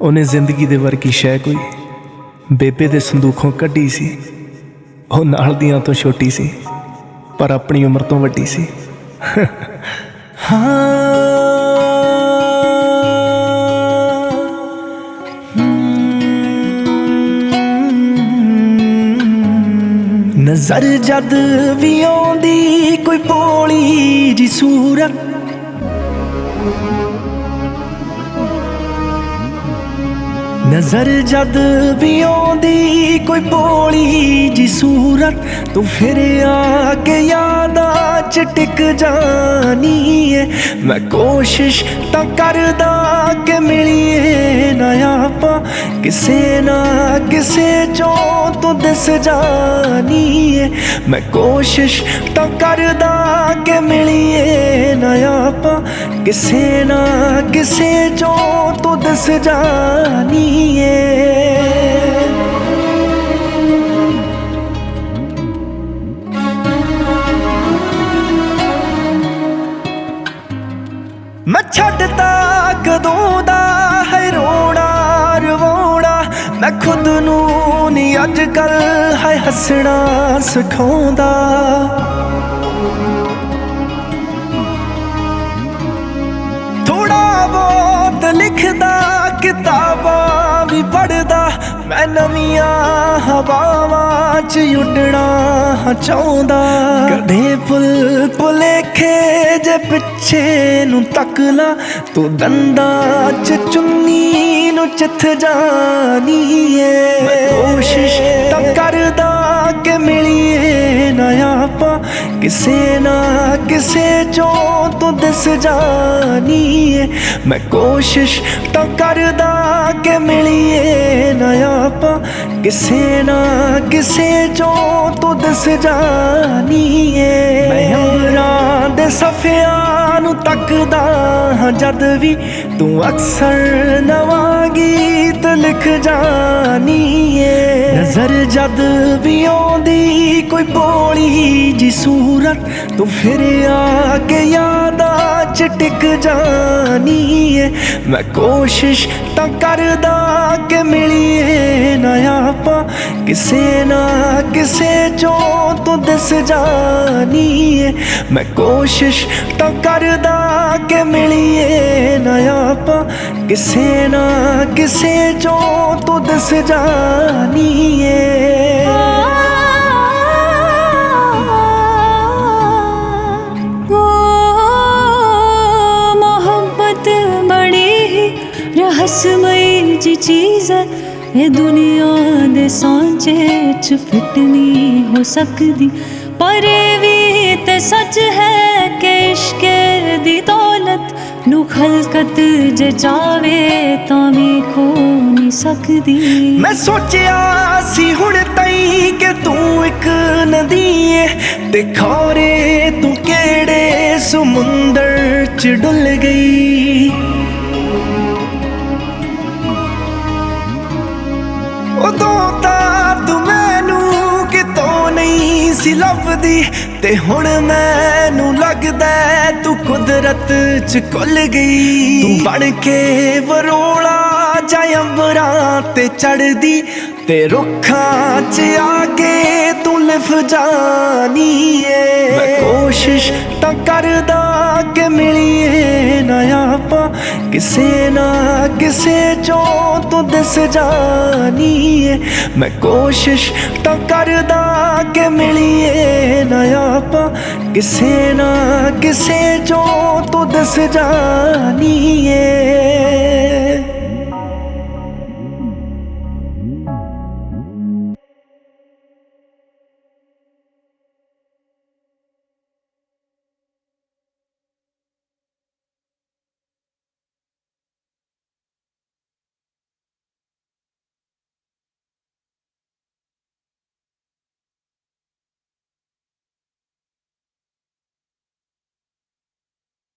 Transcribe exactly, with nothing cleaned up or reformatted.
ਉਹਨੇ ਜ਼ਿੰਦਗੀ ਦੇ ਵਰਗੀ ਸ਼ੈ ਕੋਈ ਬੇਬੇ ਦੇ ਸੰਦੂਖੋਂ ਕੱਢੀ ਸੀ। ਉਹ ਨਾਲ ਦੀਆਂ ਤੋਂ ਛੋਟੀ ਸੀ ਪਰ ਆਪਣੀ ਉਮਰ ਤੋਂ ਵੱਡੀ ਸੀ। ਹਾਂ ਨਜ਼ਰ ਜਦ ਵੀ ਆਉਂਦੀ ਕੋਈ ਭੋਲੀ ਜੀ ਸੂਰਤ, ਨਜ਼ਰ ਜਦ ਵੀ ਆਉਂਦੀ ਕੋਈ ਭੋਲੀ ਜੀ ਸੂਰਤ, ਤੂੰ ਫਿਰ ਆ ਕੇ ਯਾਦਾਂ ਚ ਟਿਕ ਜਾਨੀ ਏ। ਮੈਂ ਕੋਸ਼ਿਸ਼ ਤਾਂ ਕਰਦਾ ਕਿ ਮਿਲੀਏ ਨਾ ਆਪਾਂ, ਕਿਸੇ ਨਾ ਕਿਸੇ ਚੋਂ ਤੂੰ ਦਿਸ ਜਾਨੀ ਏ। ਮੈਂ ਕੋਸ਼ਿਸ਼ ਤਾਂ ਕਰਦਾ ਕਿ ਮਿਲੀਏ ਨਾ ਆਪਾਂ, ਕਿਸੇ ਨਾ ਕਿਸੇ ਚੋਂ ਤੂੰ ਦਿਸ ਜਾਨੀ ਏ। ਮੈਂ ਛੱਡਤਾ ਕਦੋਂ ਦਾ ਹੈ ਰੋਣਾ ਰਵਾਉਣਾ, ਮੈਂ ਖੁਦ ਨੂੰ ਨੀ ਅੱਜ ਕੱਲ ਹੈ ਹੱਸਣਾ ਸਿਖਾਉਂਦਾ। ਥੋੜਾ ਬਹੁਤ ਲਿਖਦਾ, ਕਿਤਾਬਾਂ ਵੀ ਪੜ੍ਹਦਾ, ਮੈਂ ਨਵੀਆਂ ਹਵਾਵਾਂ ਚ ਉੱਡਣਾ ਚਾਹੁੰਦਾ। ਕਦੇ ਪੁੱਲ ਭੁਲੇਖੇ ਜੇ ਪਿੱਛੇ ਨੂੰ ਤੱਕ ਲਾ, ਤੂੰ ਦੰਦਾਂ ਚ ਚੁੰਨੀ ਨੂੰ ਚਿੱਥ ਜਾਨੀ ਏ। ਮੈਂ ਕੋਸ਼ਿਸ਼ ਤਾਂ ਕਰਦਾ ਕਿ ਮਿਲੀਏ ਨਾ ਆਪਾਂ, ਕਿਸੇ ਨਾ ਕਿਸੇ ਚੋਂ ਤੂੰ ਦਿਸ ਜਾਨੀ ਏ। ਮੈਂ ਕੋਸ਼ਿਸ਼ ਤਾਂ ਕਰਦਾ ਕਿ ਮਿਲੀਏ ਨਾ ਆਪਾਂ, ਕਿਸੇ ਨਾ ਕਿਸੇ ਚੋਂ ਤੂੰ ਦਿਸ ਜਾਨੀ ਏ। ਮੈਂ ਅੰਬਰਾਂ ਦੇ ਸਫ਼ਿਆਂ ਨੂੰ ਤੱਕਦਾ ਹਾਂ ਜਦ ਵੀ, ਤੂੰ ਅਕਸਰ ਨਵਾਂ ਗੀਤ ਲਿਖ ਜਾਨੀ ਏ। ਨਜ਼ਰ ਜਦ ਵੀ ਆਉਂਦੀ ਕੋਈ ਭੋਲੀ ਜੀ ਸੂਰਤ, ਤੂੰ ਫਿਰ ਆ ਕੇ ਯਾਦਾਂ ਚ ਟਿਕ ਜਾਨੀ ਏ। ਮੈਂ ਕੋਸ਼ਿਸ਼ ਤਾਂ ਕਰਦਾ ਕਿ ਮਿਲੀਏ ਨਾ ਆਪਾਂ, ਕਿਸੇ ਨਾ ਕਿਸੇ ਚੋਂ ਤੂੰ ਦਿਸ ਜਾਨੀ ਏ। ਮੈਂ ਕੋਸ਼ਿਸ਼ ਤਾਂ ਕਰਦਾ ਕਿ ਮਿਲੀਏ ਨਾ ਆਪਾਂ, ਕਿਸੇ ਨਾ ਕਿਸੇ ਚੋਂ ਤੂੰ ਦਿਸ ਜਾਨੀ ਏ। मोहब्बत बड़ी ही रहस्यमयी जी चीज़ है, ये दुनिया दे सांचे च फिट नहीं हो सकती, पर भी ते सच है कि इश्क दी दौलत नू खलकत जे चावे तां भी खो नहीं सकदी। मैं सोचिया सी हुण तई कि तू एक नदी है, ते खौरे तू केड़े समुंदर च डुल गई। उदों तां तू मैनू कितों नहीं सी लभदी, ते हुण मैनू लगदा तू कुदरत च घुल गई। तू बन के वरोला जा अंबरां ते चढ़दी, ते रुखां च आके तू लिफ जानी ए। मैं कोशिश तां करदा कि मिलीए ना ਆਪਾਂ, ਕਿਸੇ ਨਾ ਕਿਸੇ ਚੋਂ ਤੂੰ ਦਿਸ ਜਾਨੀ ਏ। ਮੈਂ ਕੋਸ਼ਿਸ਼ ਤਾਂ ਕਰਦਾ ਕਿ ਮਿਲੀਏ ਨਾ ਆਪਾਂ, ਕਿਸੇ ਨਾ ਕਿਸੇ ਚੋਂ ਤੂੰ ਦਿਸ ਜਾਨੀ ਏ।